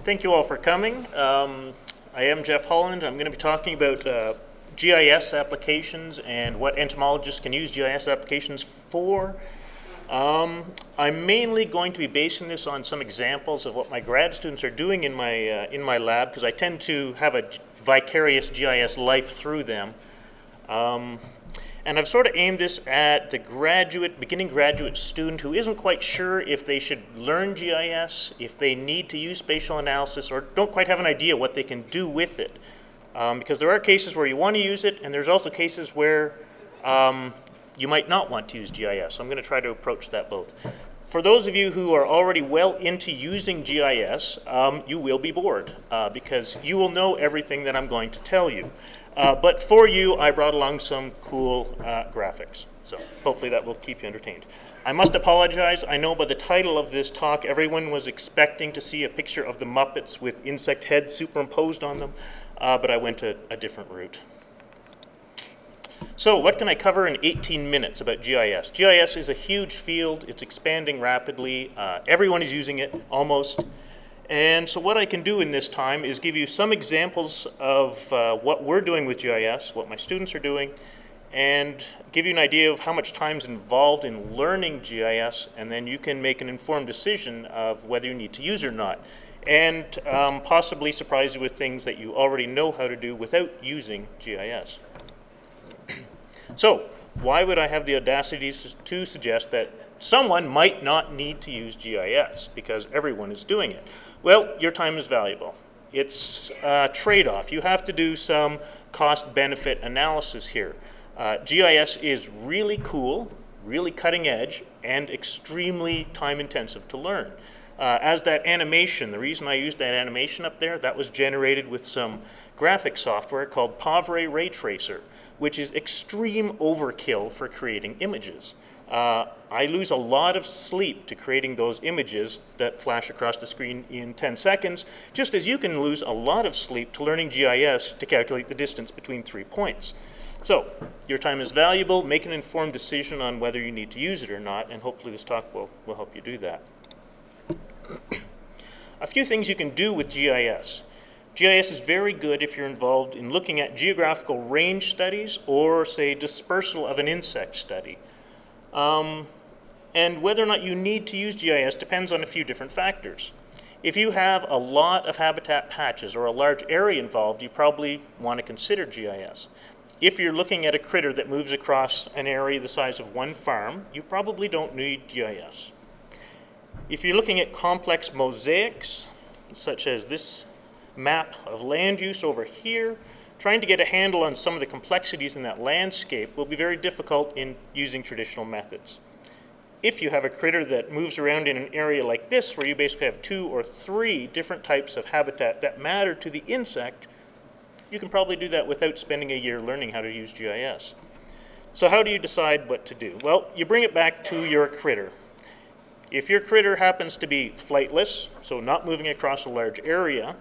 Thank you all for coming. I am Jeff Holland. I'm going to be talking about GIS applications and what entomologists can use GIS applications for. I'm mainly going to be basing this on some examples of what my grad students are doing in my lab, because I tend to have a vicarious GIS life through them. And I've sort of aimed this at the beginning graduate student who isn't quite sure if they should learn GIS, if they need to use spatial analysis, or don't quite have an idea what they can do with it. Because there are cases where you want to use it, and there's also cases where you might not want to use GIS. So I'm going to try to approach that both. For those of you who are already well into using GIS, you will be bored because you will know everything that I'm going to tell you. But for you, I brought along some cool graphics. So hopefully that will keep you entertained. I must apologize. I know by the title of this talk, everyone was expecting to see a picture of the Muppets with insect heads superimposed on them, but I went a different route. So what can I cover in 18 minutes about GIS? GIS is a huge field. It's expanding rapidly. Everyone is using it, almost. And so what I can do in this time is give you some examples of what we're doing with GIS, what my students are doing, and give you an idea of how much time is involved in learning GIS, and then you can make an informed decision of whether you need to use it or not, and possibly surprise you with things that you already know how to do without using GIS. So, why would I have the audacity to suggest that someone might not need to use GIS because everyone is doing it? Well, your time is valuable. It's a trade-off. You have to do some cost-benefit analysis here. GIS is really cool, really cutting edge, and extremely time-intensive to learn. As that animation, the reason I used that animation up there, that was generated with some graphic software called Pavre Ray Tracer, which is extreme overkill for creating images. I lose a lot of sleep to creating those images that flash across the screen in 10 seconds, just as you can lose a lot of sleep to learning GIS to calculate the distance between 3 points. So, your time is valuable. Make an informed decision on whether you need to use it or not, and hopefully this talk will help you do that. A few things you can do with GIS. GIS is very good if you're involved in looking at geographical range studies or, say, dispersal of an insect study. And whether or not you need to use GIS depends on a few different factors. If you have a lot of habitat patches or a large area involved, you probably want to consider GIS. If you're looking at a critter that moves across an area the size of one farm, you probably don't need GIS. If you're looking at complex mosaics, such as this map of land use over here, trying to get a handle on some of the complexities in that landscape will be very difficult in using traditional methods. If you have a critter that moves around in an area like this, where you basically have 2 or 3 different types of habitat that matter to the insect, you can probably do that without spending a year learning how to use GIS. So how do you decide what to do? Well, you bring it back to your critter. If your critter happens to be flightless, so not moving across a large area,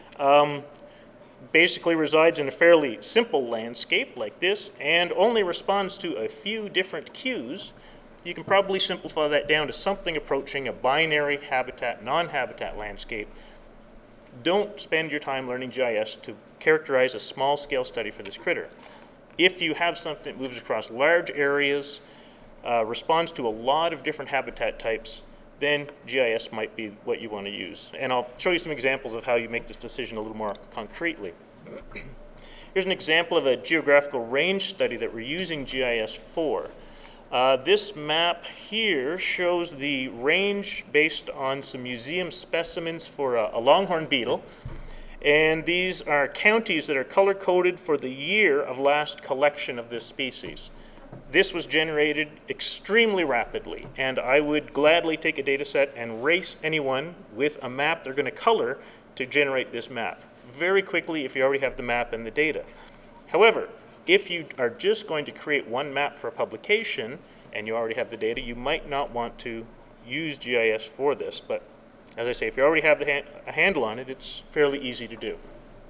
basically resides in a fairly simple landscape like this and only responds to a few different cues, you can probably simplify that down to something approaching a binary habitat, non-habitat landscape. Don't spend your time learning GIS to characterize a small-scale study for this critter. If you have something that moves across large areas, responds to a lot of different habitat types, then GIS might be what you want to use. And I'll show you some examples of how you make this decision a little more concretely. Here's an example of a geographical range study that we're using GIS for. This map here shows the range based on some museum specimens for a longhorn beetle. And these are counties that are color-coded for the year of last collection of this species. This was generated extremely rapidly, and I would gladly take a data set and race anyone with a map they're going to color to generate this map very quickly if you already have the map and the data. However, if you are just going to create one map for a publication and you already have the data, you might not want to use GIS for this, but as I say, if you already have a handle on it, it's fairly easy to do.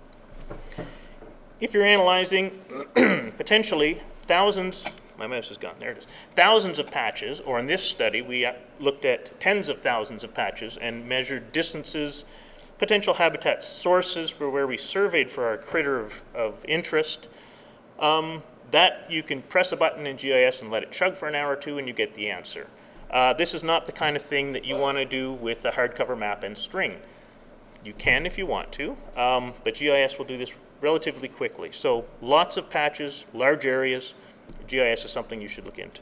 If you're analyzing potentially thousands, my mouse is gone, there it is, thousands of patches, or in this study we looked at tens of thousands of patches and measured distances potential habitat sources for where we surveyed for our critter of interest. That you can press a button in GIS and let it chug for an hour or two and you get the answer. This is not the kind of thing that you want to do with a hardcover map and string. You can if you want to, but GIS will do this relatively quickly. So lots of patches, large areas, GIS is something you should look into.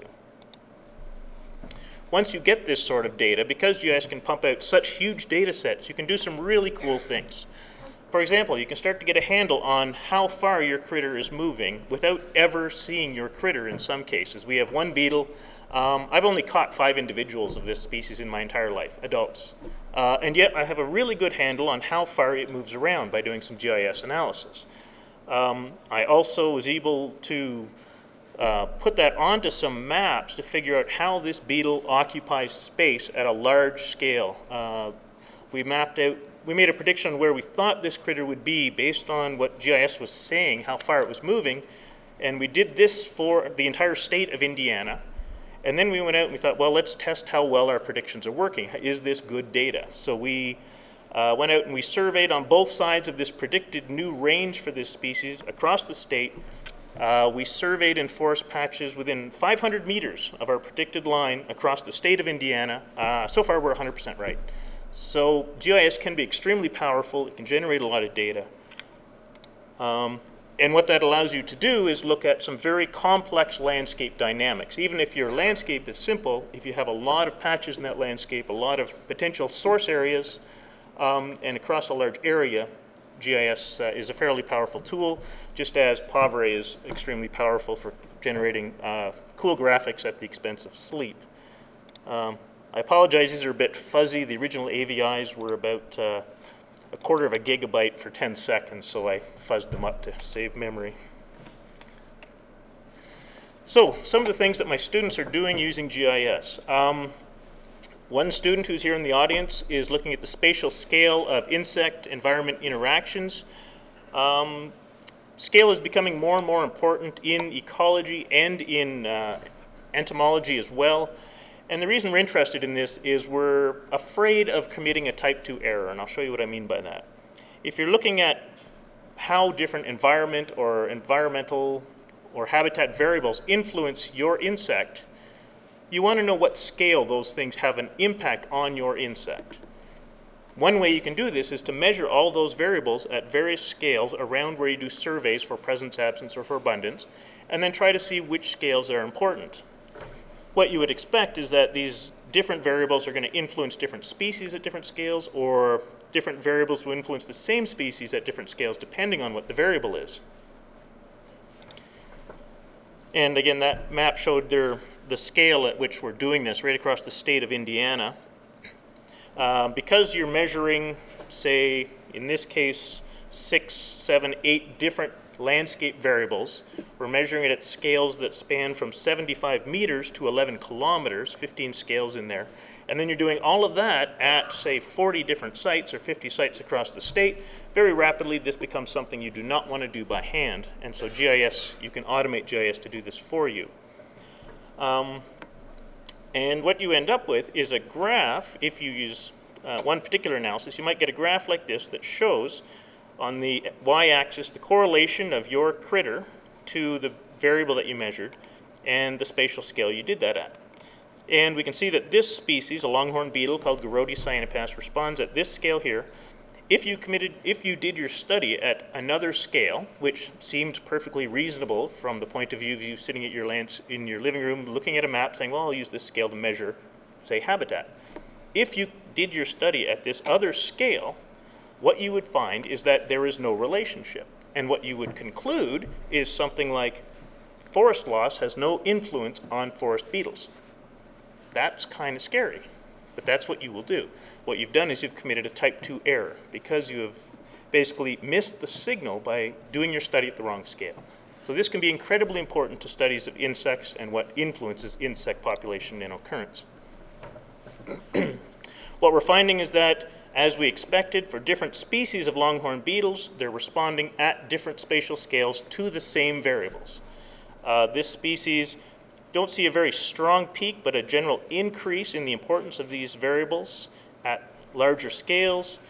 Once you get this sort of data, because GIS can pump out such huge data sets, you can do some really cool things. For example, you can start to get a handle on how far your critter is moving without ever seeing your critter in some cases. We have one beetle. I've only caught 5 individuals of this species in my entire life, adults. And yet I have a really good handle on how far it moves around by doing some GIS analysis. I also was able to put that onto some maps to figure out how this beetle occupies space at a large scale. We made a prediction on where we thought this critter would be based on what GIS was saying, how far it was moving, and we did this for the entire state of Indiana. And then we went out and we thought, well, let's test how well our predictions are working. Is this good data? So we went out and we surveyed on both sides of this predicted new range for this species across the state. We surveyed in forest patches within 500 meters of our predicted line across the state of Indiana. So far, we're 100% right. So GIS can be extremely powerful. It can generate a lot of data. And what that allows you to do is look at some very complex landscape dynamics. Even if your landscape is simple, if you have a lot of patches in that landscape, a lot of potential source areas, and across a large area, GIS is a fairly powerful tool, just as Pavre is extremely powerful for generating cool graphics at the expense of sleep. I apologize, these are a bit fuzzy. The original AVIs were about a quarter of a gigabyte for 10 seconds, so I fuzzed them up to save memory. So, some of the things that my students are doing using GIS. One student who's here in the audience is looking at the spatial scale of insect-environment interactions. Scale is becoming more and more important in ecology and in entomology as well. And the reason we're interested in this is we're afraid of committing a type 2 error, and I'll show you what I mean by that. If you're looking at how different environment or environmental or habitat variables influence your insect, you want to know what scale those things have an impact on your insect. One way you can do this is to measure all those variables at various scales around where you do surveys for presence, absence, or for abundance, and then try to see which scales are important. What you would expect is that these different variables are going to influence different species at different scales, or different variables will influence the same species at different scales depending on what the variable is. And again, that map showed the scale at which we're doing this right across the state of Indiana. Because you're measuring, say, in this case, 6, 7, 8 different landscape variables, we're measuring it at scales that span from 75 meters to 11 kilometers, 15 scales in there. And then you're doing all of that at, say, 40 different sites or 50 sites across the state. Very rapidly, this becomes something you do not want to do by hand. And so GIS, you can automate GIS to do this for you. And what you end up with is a graph. If you use one particular analysis, you might get a graph like this that shows on the y-axis the correlation of your critter to the variable that you measured and the spatial scale you did that at. And we can see that this species, a longhorn beetle called Garodes cyanopas, responds at this scale here. If you did your study at another scale, which seemed perfectly reasonable from the point of view of you sitting at in your living room looking at a map saying, well, I'll use this scale to measure, say, habitat. If you did your study at this other scale, what you would find is that there is no relationship. And what you would conclude is something like forest loss has no influence on forest beetles. That's kind of scary, but that's what you will do. What you've done is you've committed a type 2 error because you have basically missed the signal by doing your study at the wrong scale. So this can be incredibly important to studies of insects and what influences insect population in occurrence. What we're finding is that, as we expected, for different species of longhorn beetles, they're responding at different spatial scales to the same variables. This species don't see a very strong peak, but a general increase in the importance of these variables at larger scales.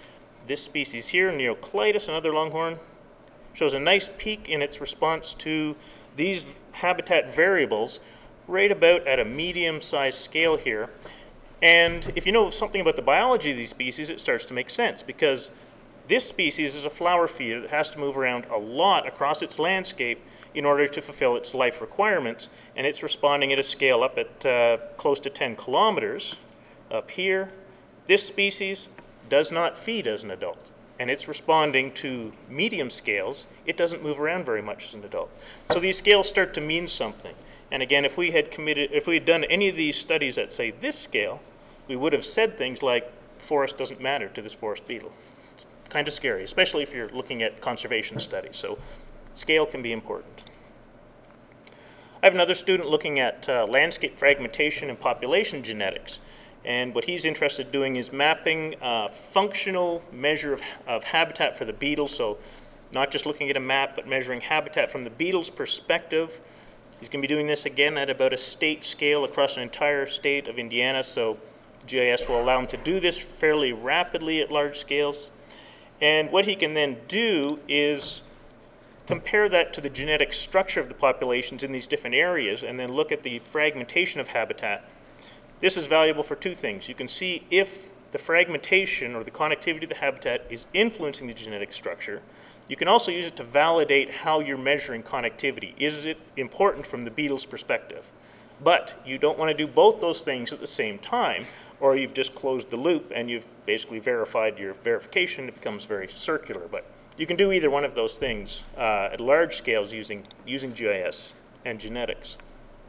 this species here, Neoclitus, another longhorn, shows a nice peak in its response to these habitat variables right about at a medium-sized scale here. And if you know something about the biology of these species, it starts to make sense, because this species is a flower feeder that has to move around a lot across its landscape in order to fulfill its life requirements, and it's responding at a scale up at close to 10 kilometers up here. This species does not feed as an adult, and it's responding to medium scales. It doesn't move around very much as an adult. So these scales start to mean something. And again, if we had done any of these studies at, say, this scale, we would have said things like, forest doesn't matter to this forest beetle. It's kind of scary, especially if you're looking at conservation studies. So scale can be important. I have another student looking at landscape fragmentation and population genetics. And what he's interested in doing is mapping a functional measure of habitat for the beetle. So not just looking at a map, but measuring habitat from the beetle's perspective. He's going to be doing this again at about a state scale across an entire state of Indiana. So GIS will allow him to do this fairly rapidly at large scales. And what he can then do is compare that to the genetic structure of the populations in these different areas, and then look at the fragmentation of habitat. This is valuable for two things. You can see if the fragmentation or the connectivity of the habitat is influencing the genetic structure. You can also use it to validate how you're measuring connectivity. Is it important from the beetle's perspective? But you don't want to do both those things at the same time, or you've just closed the loop and you've basically verified your verification. It becomes very circular. But you can do either one of those things at large scales using GIS and genetics.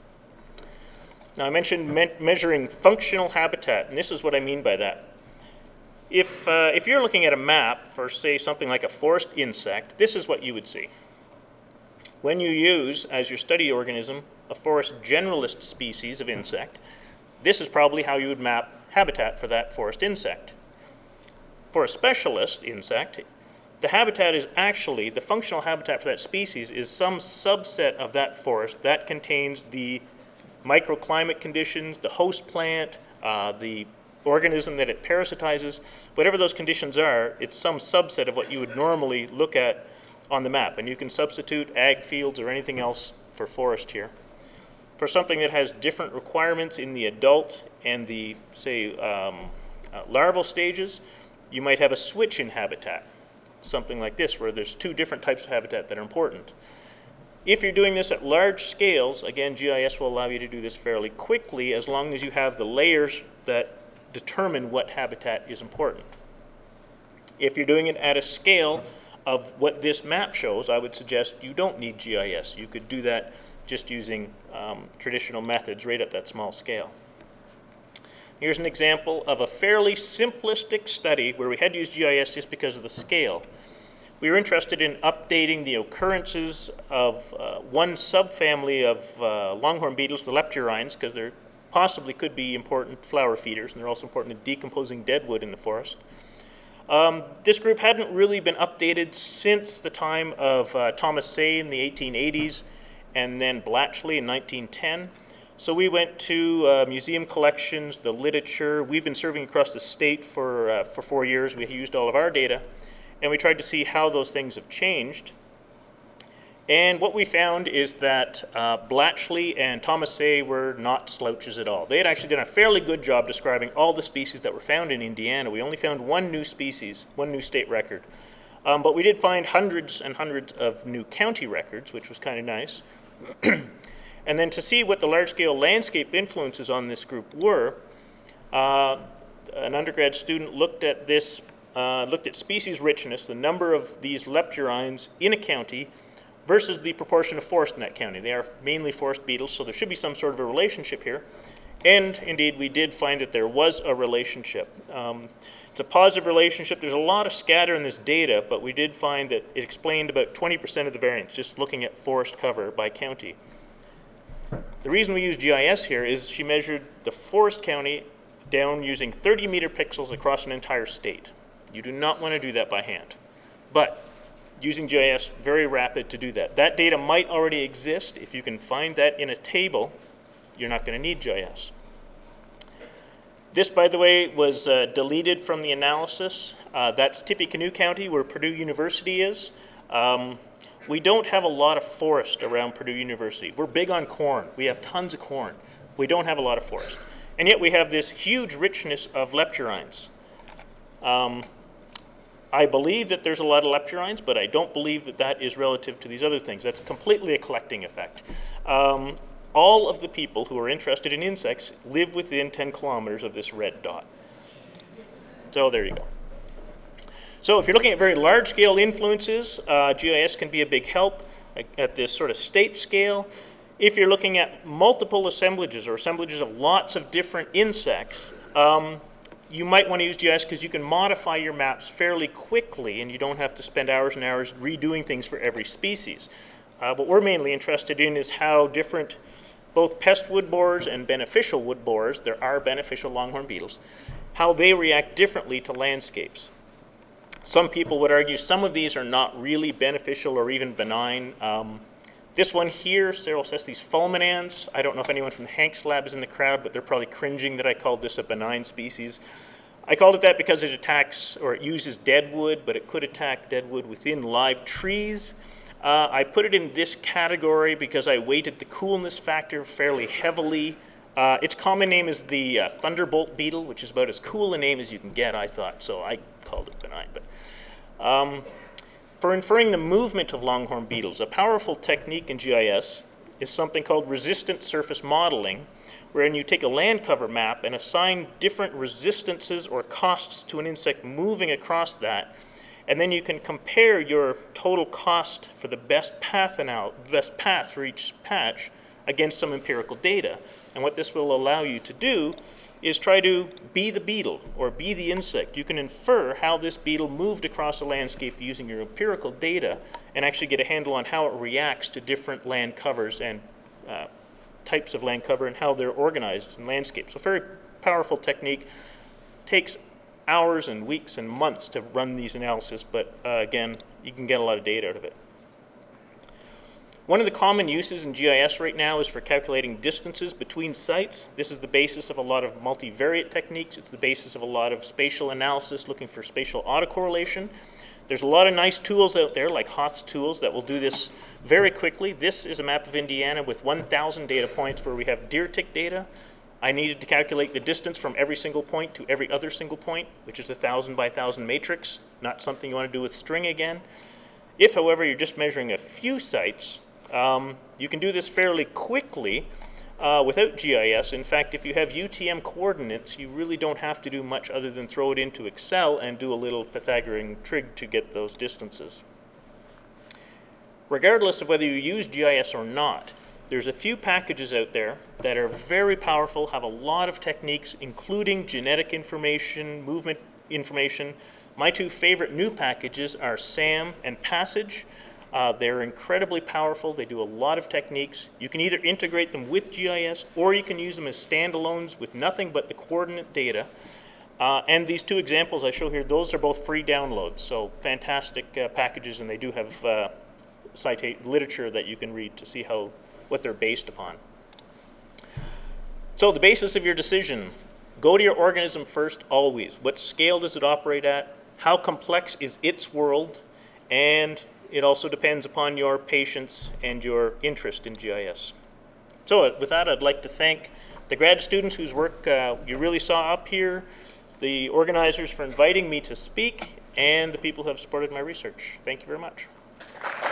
Now, I mentioned measuring functional habitat, and this is what I mean by that. If you're looking at a map for, say, something like a forest insect, this is what you would see. When you use, as your study organism, a forest generalist species of insect, this is probably how you would map habitat for that forest insect. For a specialist insect, the habitat is actually, the functional habitat for that species is some subset of that forest that contains the microclimate conditions, the host plant, the organism that it parasitizes. Whatever those conditions are, it's some subset of what you would normally look at on the map. And you can substitute ag fields or anything else for forest here. For something that has different requirements in the adult and the, say, larval stages, you might have a switch in habitat. Something like this, where there's two different types of habitat that are important. If you're doing this at large scales, again, GIS will allow you to do this fairly quickly as long as you have the layers that determine what habitat is important. If you're doing it at a scale of what this map shows, I would suggest you don't need GIS. You could do that just using traditional methods right at that small scale. Here's an example of a fairly simplistic study where we had to use GIS just because of the scale. We were interested in updating the occurrences of one subfamily of longhorn beetles, the lepturines, because they possibly could be important flower feeders, and they're also important in decomposing deadwood in the forest. This group hadn't really been updated since the time of Thomas Say in the 1880s, and then Blatchley in 1910. So we went to museum collections, the literature. We've been serving across the state for 4 years. We used all of our data, and we tried to see how those things have changed. And what we found is that Blatchley and Thomas Say were not slouches at all. They had actually done a fairly good job describing all the species that were found in Indiana. We only found one new species, one new state record. But we did find hundreds and hundreds of new county records, which was kind of nice. And then to see what the large-scale landscape influences on this group were, an undergrad student looked at this, looked at species richness, the number of these lepturines in a county versus the proportion of forest in that county. They are mainly forest beetles, so there should be some sort of a relationship here. And indeed, we did find that there was a relationship. It's a positive relationship. There's a lot of scatter in this data, but we did find that it explained about 20% of the variance, just looking at forest cover by county. The reason we use GIS here is she measured the forest county down using 30-meter pixels across an entire state. You do not want to do that by hand. But using GIS, very rapid to do that. That data might already exist. If you can find that in a table, you're not going to need GIS. This, by the way, was deleted from the analysis. That's Tippecanoe County, where Purdue University is. We don't have a lot of forest around Purdue University. We're big on corn. We have tons of corn. We don't have a lot of forest. And yet we have this huge richness of lepturines. I believe that there's a lot of lepturines, but I don't believe that that is relative to these other things. That's completely a collecting effect. All of the people who are interested in insects live within 10 kilometers of this red dot. So there you go. So if you're looking at very large-scale influences, GIS can be a big help at this sort of state scale. If you're looking at multiple assemblages or assemblages of lots of different insects, you might want to use GIS because you can modify your maps fairly quickly and you don't have to spend hours and hours redoing things for every species. What we're mainly interested in is how different, both pest wood borers and beneficial wood borers, there are beneficial longhorn beetles, how they react differently to landscapes. Some people would argue some of these are not really beneficial or even benign. This one here, Cerulcestes fulminans, I don't know if anyone from Hank's lab is in the crowd, but they're probably cringing that I called this a benign species. I called it that because it attacks, or it uses dead wood, but it could attack dead wood within live trees. I put it in this category because I weighted the coolness factor fairly heavily. Its common name is the thunderbolt beetle, which is about as cool a name as you can get, I thought, so I called it benign. But for inferring the movement of longhorn beetles, a powerful technique in GIS is something called resistant surface modeling, wherein you take a land cover map and assign different resistances or costs to an insect moving across that, and then you can compare your total cost for the best path for each patch against some empirical data. And what this will allow you to do is try to be the beetle or be the insect. You can infer how this beetle moved across a landscape using your empirical data and actually get a handle on how it reacts to different land covers and types of land cover and how they're organized in landscapes. So very powerful technique. Takes hours and weeks and months to run these analyses, but again, you can get a lot of data out of it. One of the common uses in GIS right now is for calculating distances between sites. This is the basis of a lot of multivariate techniques. It's the basis of a lot of spatial analysis looking for spatial autocorrelation. There's a lot of nice tools out there like Hoth's tools that will do this very quickly. This is a map of Indiana with 1,000 data points where we have deer tick data. I needed to calculate the distance from every single point to every other single point, which is a 1,000 by 1,000 matrix, not something you want to do with string again. If, however, you're just measuring a few sites, you can do this fairly quickly without GIS. In fact, if you have UTM coordinates, you really don't have to do much other than throw it into Excel and do a little Pythagorean trig to get those distances. Regardless of whether you use GIS or not, there's a few packages out there that are very powerful, have a lot of techniques, including genetic information, movement information. My two favorite new packages are SAM and Passage. They're incredibly powerful. They do a lot of techniques. You can either integrate them with GIS or you can use them as standalones with nothing but the coordinate data. And these two examples I show here, those are both free downloads. So fantastic packages, and they do have literature that you can read to see what they're based upon. So the basis of your decision, go to your organism first always. What scale does it operate at? How complex is its world? And it also depends upon your patience and your interest in GIS. So with that, I'd like to thank the grad students whose work you really saw up here, the organizers for inviting me to speak, and the people who have supported my research. Thank you very much.